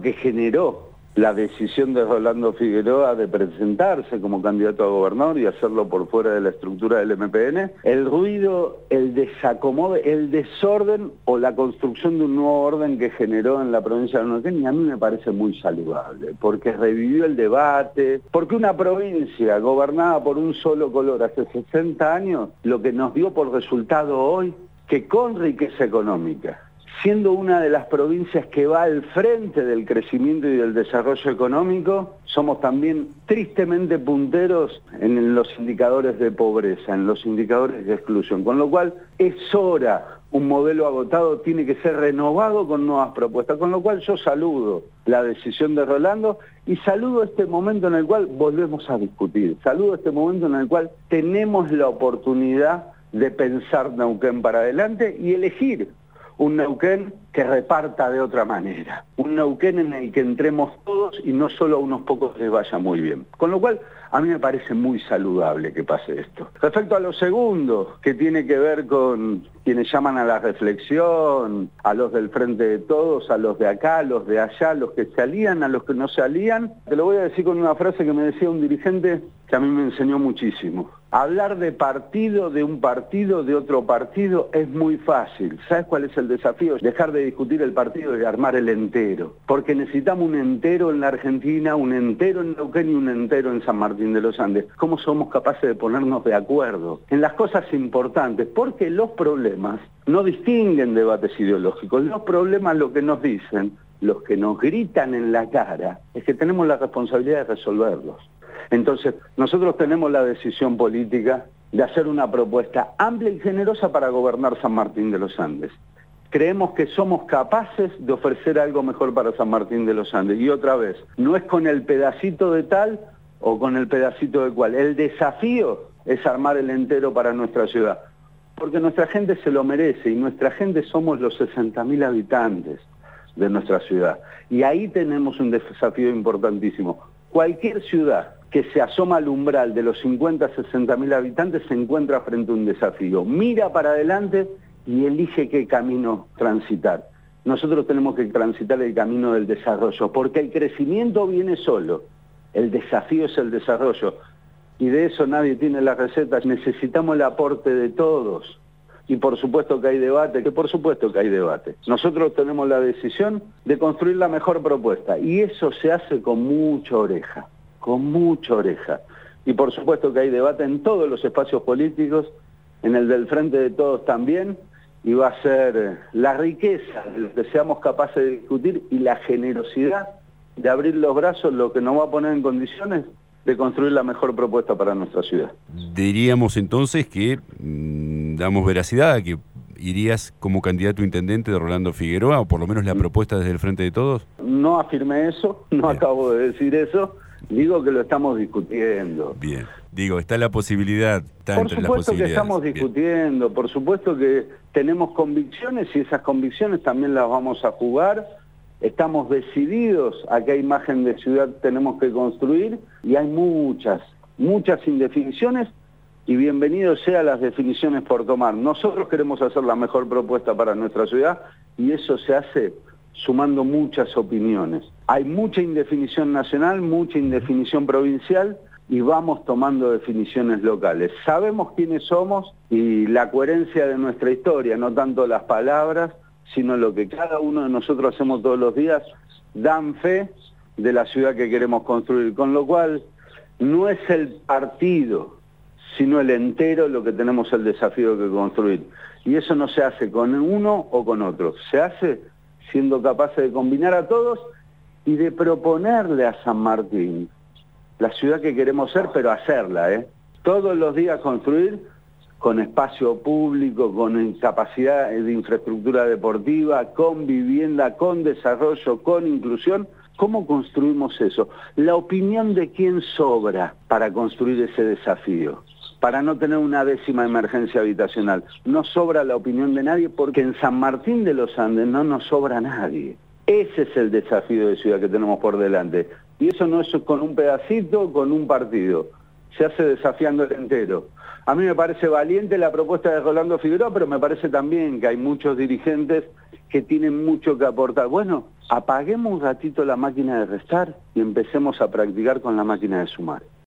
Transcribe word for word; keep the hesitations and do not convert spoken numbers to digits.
que generó la decisión de Rolando Figueroa de presentarse como candidato a gobernador y hacerlo por fuera de la estructura del M P N, el ruido, el desacomodo, el desorden o la construcción de un nuevo orden que generó en la provincia de Neuquén, y a mí me parece muy saludable, porque revivió el debate, porque una provincia gobernada por un solo color hace sesenta años, lo que nos dio por resultado hoy, que con riqueza económica, siendo una de las provincias que va al frente del crecimiento y del desarrollo económico, somos también tristemente punteros en los indicadores de pobreza, en los indicadores de exclusión, con lo cual es hora, un modelo agotado tiene que ser renovado con nuevas propuestas, con lo cual yo saludo la decisión de Rolando y saludo este momento en el cual volvemos a discutir, saludo este momento en el cual tenemos la oportunidad de pensar Neuquén para adelante y elegir un Neuquén que reparta de otra manera, un Neuquén en el que entremos todos y no solo a unos pocos les vaya muy bien. Con lo cual, a mí me parece muy saludable que pase esto. Respecto a lo segundo, que tiene que ver con quienes llaman a la reflexión, a los del Frente de Todos, a los de acá, a los de allá, a los que se alían, a los que no se alían, te lo voy a decir con una frase que me decía un dirigente que a mí me enseñó muchísimo. Hablar de partido, de un partido, de otro partido, es muy fácil. ¿Sabes cuál es el desafío? Dejar de discutir el partido y armar el entero. Porque necesitamos un entero en la Argentina, un entero en Neuquén y un entero en San Martín de los Andes. ¿Cómo somos capaces de ponernos de acuerdo en las cosas importantes? Porque los problemas no distinguen debates ideológicos. Los problemas lo que nos dicen, los que nos gritan en la cara, es que tenemos la responsabilidad de resolverlos. Entonces, nosotros tenemos la decisión política de hacer una propuesta amplia y generosa para gobernar San Martín de los Andes. Creemos que somos capaces de ofrecer algo mejor para San Martín de los Andes. Y otra vez, no es con el pedacito de tal o con el pedacito de cual. El desafío es armar el entero para nuestra ciudad. Porque nuestra gente se lo merece y nuestra gente somos los sesenta mil habitantes de nuestra ciudad. Y ahí tenemos un desafío importantísimo. Cualquier ciudad que se asoma al umbral de los cincuenta a sesenta mil habitantes se encuentra frente a un desafío. Mira para adelante y elige qué camino transitar. Nosotros tenemos que transitar el camino del desarrollo, porque el crecimiento viene solo, el desafío es el desarrollo. Y de eso nadie tiene la receta, necesitamos el aporte de todos. Y por supuesto que hay debate, que por supuesto que hay debate. Nosotros tenemos la decisión de construir la mejor propuesta, y eso se hace con mucha oreja. con mucha oreja. Y por supuesto que hay debate en todos los espacios políticos, en el del Frente de Todos también, y va a ser la riqueza de lo que seamos capaces de discutir y la generosidad de abrir los brazos lo que nos va a poner en condiciones de construir la mejor propuesta para nuestra ciudad. Diríamos entonces que mmm, damos veracidad a que irías como candidato a intendente de Rolando Figueroa, o por lo menos la propuesta desde el Frente de Todos. No afirmé eso, no Bien. acabo de decir eso. Digo que lo estamos discutiendo. Bien, digo, está la posibilidad, está por entre las supuesto posibilidades. Que estamos discutiendo, Bien. por supuesto que tenemos convicciones y esas convicciones también las vamos a jugar. Estamos decididos a qué imagen de ciudad tenemos que construir y hay muchas, muchas indefiniciones y bienvenidos sean las definiciones por tomar. Nosotros queremos hacer la mejor propuesta para nuestra ciudad y eso se hace sumando muchas opiniones. Hay mucha indefinición nacional, mucha indefinición provincial y vamos tomando definiciones locales. Sabemos quiénes somos y la coherencia de nuestra historia, no tanto las palabras, sino lo que cada uno de nosotros hacemos todos los días, dan fe de la ciudad que queremos construir. Con lo cual, no es el partido, sino el entero lo que tenemos el desafío de construir. Y eso no se hace con uno o con otro, se hace siendo capaces de combinar a todos y de proponerle a San Martín la ciudad que queremos ser, pero hacerla, ¿eh? Todos los días construir con espacio público, con capacidad de infraestructura deportiva, con vivienda, con desarrollo, con inclusión. ¿Cómo construimos eso? La opinión de quién sobra para construir ese desafío, para no tener una décima emergencia habitacional. No sobra la opinión de nadie porque en San Martín de los Andes no nos sobra nadie. Ese es el desafío de ciudad que tenemos por delante. Y eso no es con un pedacito, con un partido. Se hace desafiando el entero. A mí me parece valiente la propuesta de Rolando Figueroa, pero me parece también que hay muchos dirigentes que tienen mucho que aportar. Bueno, apaguemos un ratito la máquina de restar y empecemos a practicar con la máquina de sumar.